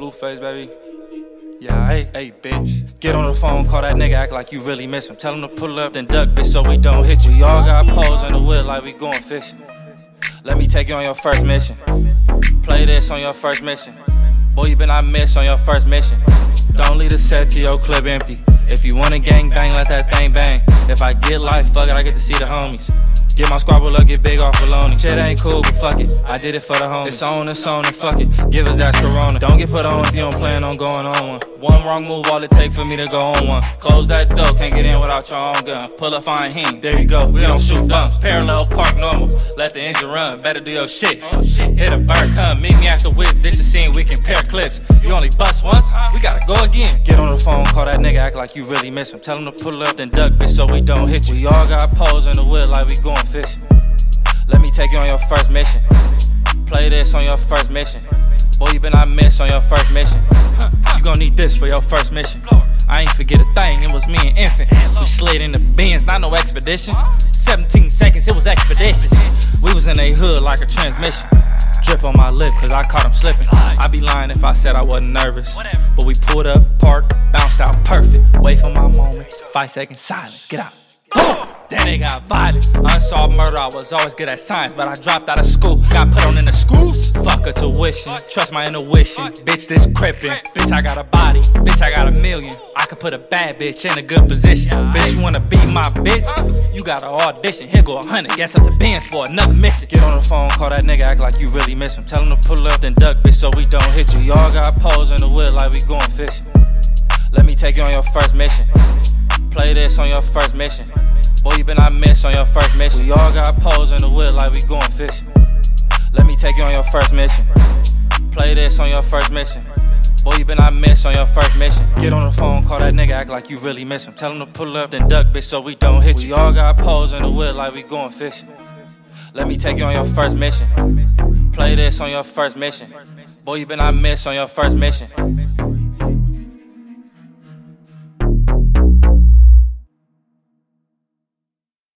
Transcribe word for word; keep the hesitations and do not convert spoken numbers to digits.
Blueface, baby. Yeah, hey, hey, bitch. Get on the phone, call that nigga, act like you really miss him. Tell him to pull up, then duck, bitch, so we don't hit you. We all got poles in the wheel like we going fishing. Let me take you on your first mission. Play this on your first mission. Boy, you been I miss on your first mission. Don't leave the set to your clip empty. If you wanna gang bang, let that thing bang. If I get life, fuck it, I get to see the homies. Get my squabble up, get big off baloney. Shit ain't cool, but fuck it, I did it for the homies. It's on, it's on, and fuck it, give us that corona. Don't get put on if you don't plan on going on one. One wrong move, all it take for me to go on one. Close that door, can't get in without your own gun. Pull up, fine heen, there you go, we don't shoot bumps. Parallel park normal, let the engine run, better do your shit. Hit a bird, come, meet me at the whip, this is scene, we compare clips. You only bust once, we gotta go again. Get on the phone, call that nigga, act like you really miss him. Tell him to pull up, then duck, bitch, so we don't hit you. We all got poles in the wheel like we going fishing. Let me take you on your first mission. Play this on your first mission. Boy, you been I miss on your first mission. You gon' need this for your first mission. I ain't forget a thing, it was me and Infant. We slid in the Benz, not no expedition. seventeen seconds, it was expeditious. We was in a hood like a transmission. Drip on my lip, cause I caught him slipping. I'd be lying if I said I wasn't nervous. But we pulled up, parked, bounced out perfect. Wait for my moment, five seconds silence, get out. Boom! Then they got violent. Unsolved murder, I was always good at science, but I dropped out of school. Got put on in the schools. Fuck a tuition, trust my intuition. Bitch, this crippin'. Bitch, I got a body. Bitch, I got a million. I could put a bad bitch in a good position. Bitch, you wanna be my bitch? You gotta audition. Here go a hundred. Guess up the Benz for another mission. Get on the phone, call that nigga, act like you really miss him. Tell him to pull up, then duck, bitch, so we don't hit you. Y'all got poles in the wheel like we going fishing. Let me take you on your first mission. Play this on your first mission. Boy, you been I miss on your first mission. We all got poles in the wheel like we going fishing. Let me take you on your first mission. Play this on your first mission. Boy, you been I miss on your first mission. Get on the phone, call that nigga, act like you really miss him. Tell him to pull up, then duck, bitch, so we don't hit you. We all got poles in the wheel like we going fishing. Let me take you on your first mission. Play this on your first mission. Boy, you been I miss on your first mission.